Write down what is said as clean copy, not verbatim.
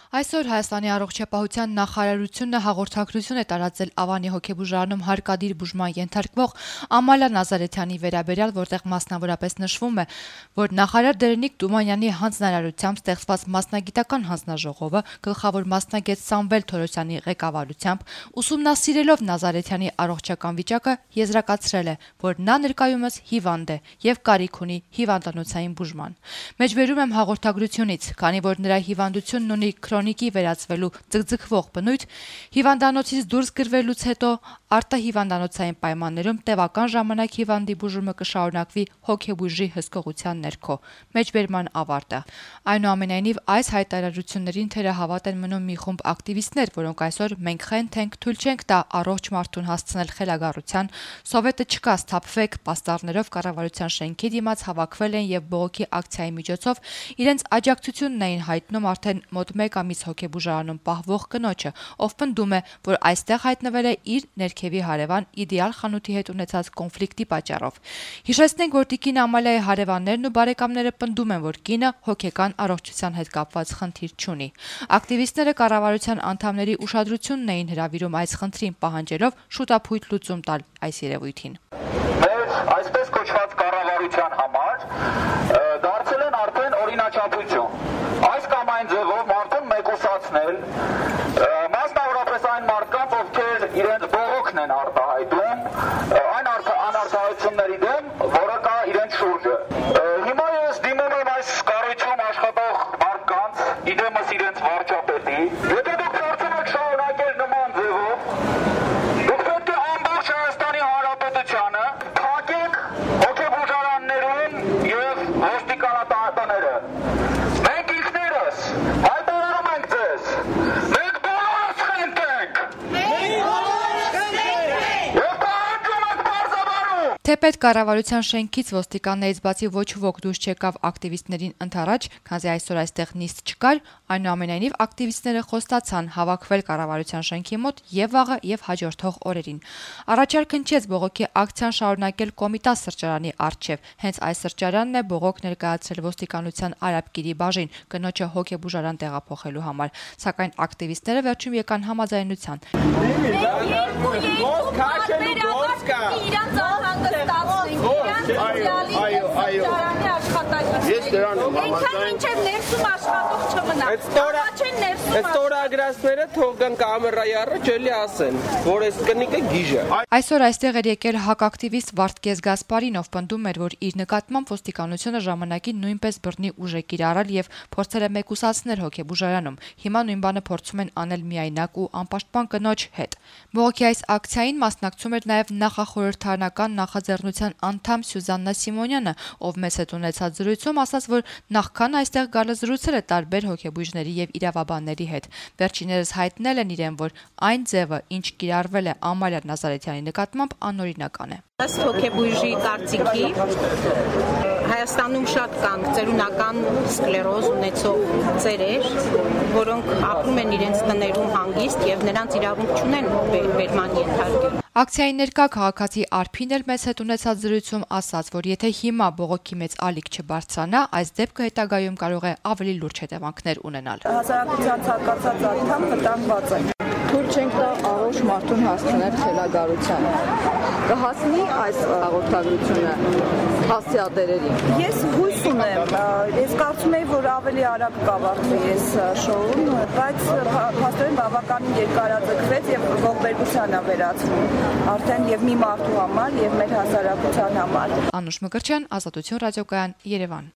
Այսօր Հայաստանի առողջապահության նախարարությունը հաղորդագրություն է տարածել Ավանի հոգեբուժարանում հարկադիր բուժման ենթարկվող Ամալա Նազարեթյանի վերաբերյալ, որտեղ մասնավորապես նշվում է, որ նախարար Դերենիկ Թումանյանի հանձնարարությամբ ստեղծված մասնագիտական հանձնաժողովը գլխավոր մասնագետ Սամվել Թորոսյանի ղեկավարությամբ ուսումնասիրելով Նազարեթյանի առողջական վիճակը եզրակացրել է, որ նա ներկայումս հիվանդ է եւ կարիք ունի հիվանդանոցային բուժման։ Մեջբերում եմ հաղորդագրությունից, քանի որ նրա հիվանդությունն ունի քրոնիկի վերածվելու ձգձգվող բնույթ, հիվանդանոցից դուրս գրվելուց հետո արտահիվանդանոցային պայմաններում տևական ժամանակ հիվանդի բուժումը կշարունակվի հոգեբույժի հսկողության ներքո։ Մեջբերման ավարտը։ Այնուամենայնիվ, այս հայտարարություններին թերահավատ են մնում մի խումբ ակտիվիստներ, որոնք այսօր մենք խենթ ենք, թույլ չենք տա առողջ մարդուն հասցնել խելագարության, սովետը չկա, սթափվեք պաստառներով կառավարության շենքի դիմաց հավաքվել են եւ բողոքի ակցիայի միջոցով իրենց աջակցությունն էին հայտնում արդեն մոտ 1 ամիս հոգեբուժարանում պահվող կնոջը, ով պնդում է, որ այստեղ հայտնվել է իր ներքևի հարևան իդեալ խանութի հետ ունեցած կոնֆլիկտի պատճառով։ Հիշեցնենք, որ տիկին Ամալիայի հարևաններն ու բարեկամները պնդում են, որ կինը հոգեկան առողջության հետ կապված խնդիր չունի։ Ակտիվիստները կառավարության անդամների ուշադրությունն էին հրավիրում այս խնդրին, պահանջելով շուտապույտ լուծում տալ այս երևույթին։ Մեր այսպես կոչված կառավարության համար դարձել են արդեն օրինաչափություն։ Այս կամ այն ձևով մարդուն մեկուսացնել, մասնավորապես այն մարդկանց, ովքեր իրենց բողոքն են արտահայտում, այն անարդարությունների դեմ, որը կա իրենց շուրջը։ Հիմա ես դիմում եմ այս կառույցում աշխատող մարդկանց, իդեմս իրենց վարչապետի, եթե դուք փորձում եք շարունակել նման ձևով, դուք պետք է ամբողջ Հայաստանի Հանրապետությանը փակեք հոգեբուժարաններում եւ ոստիկանատները։ Մենք ինքներս հայտարարում ենք ձեզ, մենք բոլորս խենթ ենք։ Եվ պահանջում ենք պարզաբանում։ Թեպետ կառավարության շենքից ոստիկաններից բացի ոչ ոք դուրս չեկավ ակտիվիստներին ընդառաջ, քանզի այսօր այստեղ նիստ չկար, այնուամենայնիվ ակտիվիստները խոստացան հավաքվել կառավարության շենքի մոտ եւ վաղը եւ հաջորդող օրերին։ Առաջարկ հնչեց բողոքի ակցիան շարունակել Կոմիտաս սրճարանի առջև։ Հենց այս սրճարանն է բողոք ներկայացրել ոստիկանության Արաբկիրի բաժին, կնոջը հոգեբուժարան տեղափոխելու համար, սակայն ակտիվիստները վերջում եկան համաձայնության։ Ստորագրածները թող գան կամերայի առաջ էլի ասեն, որ այս կնիկը գիժ է։ Այսօր այստեղ էր եկել հակակտիվիստ Վարդգես Գասպարին, ով պնդում էր, որ իր նկատմամբ ոստիկանությունը ժամանակին նույնպես բռնի ուժ է կիրառել եւ փորձել է մեկուսացնել հոգեբուժարանում։ Հիմա նույն բանը փորձում են անել միայնակ ու անպաշտպան կնոջ հետ։ Բողոքի այս ակցիային մասնակցում էր նաեւ նախախորհրդարանական նախաձեռնության անդամ Սյուզաննա Սիմոնյանը, ով մեծ հետ ունեցած զրույցում ասաց, որ նախքան այստեղ գալը զրուցել է տարբեր հոգեբույժների եւ իրավաբանների հետ։ Վերջիններս հայտնել են իրեն, որ այն ձևը, ինչ կիրառվել է Ամալիա Նազարեթյանի նկատմամբ, անօրինական է։ Ըստ հոգեբույժի կարծիքի Հայաստանում շատ կան ծերունական սկլերոզ ունեցող ծերեր, որոնք ապրում են իրենց տներում հանգիստ եւ նրանց իրավունք չունեն վերման ենթարկել։ Ակցիայի ներկա քաղաքացի Արփին էլ մեծ հետ ունեցած զրույցում ասաց, որ եթե հիմա բողոքի մեծ ալիք չբարձրանա, այս դեպքը հետագայում կարող է ավելի լուրջ հետևանքներ ունենալ։ Հասարակության ցանկացած անդամ վտանգված է։ Թույլ չենք տա առողջ մարդուն հասցնել խելագարությանը։ Կհասնի այս հաղորդագրությունը հասցեատերերին։ Ես հույս ունեմ, ես կարծում եմ, որ ավելի արագ կավարտվի այս շոուն, բայց փաստորեն բավականին երկարաձգվեց եւ ողբերգության է վերածվում արդեն եւ մի մարդու համար եւ մեր հասարակության համար։ Անուշ Մկրտչյան, Ազատություն ռադիոկայան, Երևան։